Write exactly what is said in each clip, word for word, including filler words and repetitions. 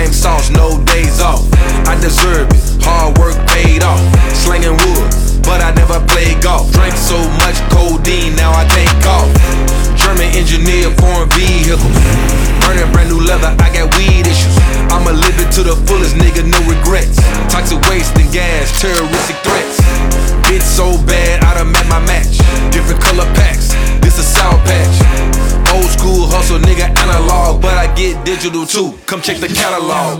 same sauce, no days off. I deserve it, hard work paid off. Slinging wood, but I never played golf. Drank so much codeine, now I take off. German engineer, foreign vehicles. Burning brand new leather, I got weed issues. I'ma live it to the fullest, nigga, no regrets. Toxic waste and gas, terroristic threats. Bitch so bad, I done met my match. Different color packs, this a Sour Patch. Old school hustle, nigga, analog, but I get digital too. Come check the catalog.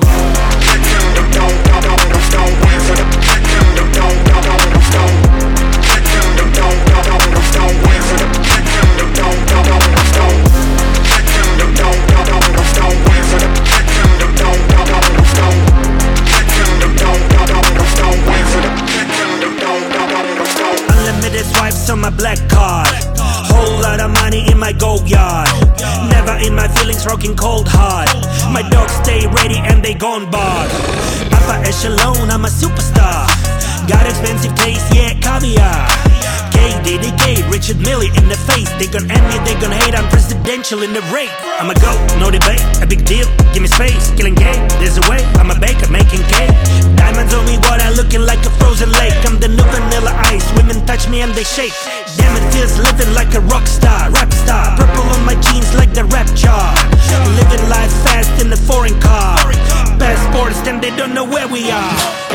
Unlimited swipes on my black card. Whole lot of money in my gold yard. Never in my feelings, rocking cold hard. My dogs stay ready and they gone barred. Upper echelon, I'm a superstar. Got expensive taste, yeah, caviar. K, D D K, Richard Mille in the face. They gon' end me, they gon' hate, I'm presidential in the rate. I'm a goat, no debate, a big deal, give me space. Killing game, there's a way, I'm a baker, making cake. Diamonds on me, water looking like a frozen lake. I'm the new vanilla ice, women touch me and they shake. Damn, it feels living like a rock star, rap star. Purple on my jeans like the rap jar. Living life fast in a foreign car. Passports, then they don't know where we are.